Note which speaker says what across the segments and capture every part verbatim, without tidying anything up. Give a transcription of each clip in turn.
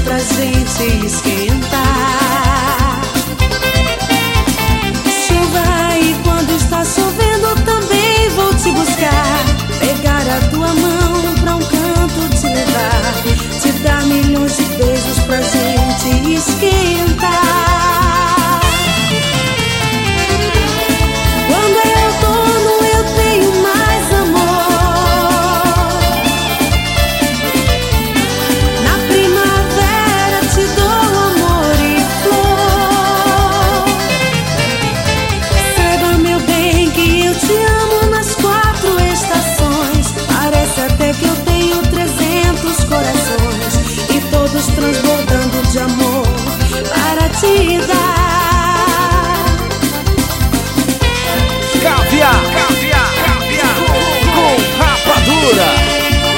Speaker 1: pra gente esquentar. Chuva, e quando está chovendo também vou te buscar. Pegar a tua mão pra um canto te levar. Te dar milhões de beijos pra gente esquentar. Quando é outono eu tenho mais amor. Na primavera te dou amor e flor. Saiba, meu bem, que eu te amo nas quatro estações. Parece até que eu tenho trezentos corações, e todos transbordando de amor para te dar.
Speaker 2: Caviar, caviar, caviar com, com rapadura.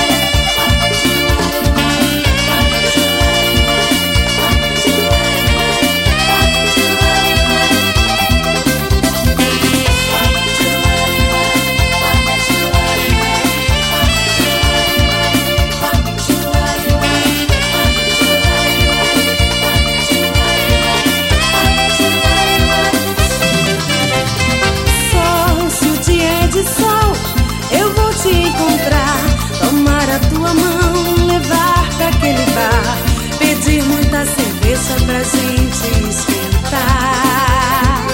Speaker 1: Sol, eu vou te encontrar, tomar a tua mão, levar pra aquele bar, pedir muita cerveja pra gente esquentar.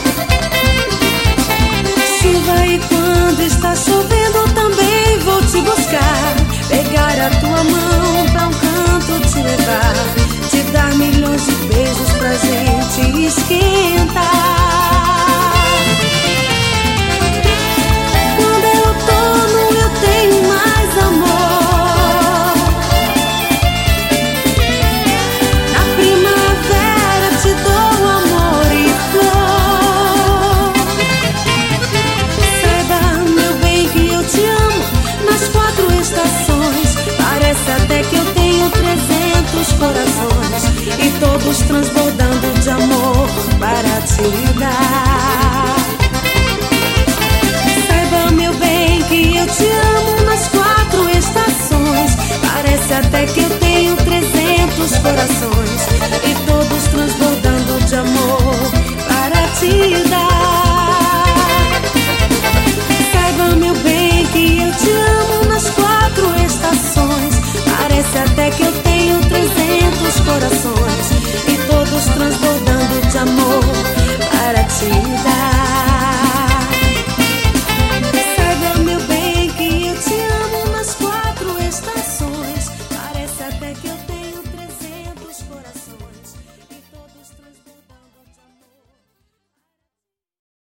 Speaker 1: Chuva, e quando está chovendo também vou te buscar. Pegar a tua mão pra um canto te levar. Te dar milhões de beijos pra gente esquentar. Corações, e todos transbordando de amor para te dar. Saiba, meu bem, que eu te amo nas quatro estações. Parece até que eu tenho trezentos corações, e todos transbordando de amor para te dar. Saiba, meu bem, que eu te amo nas quatro estações. Parece até que eu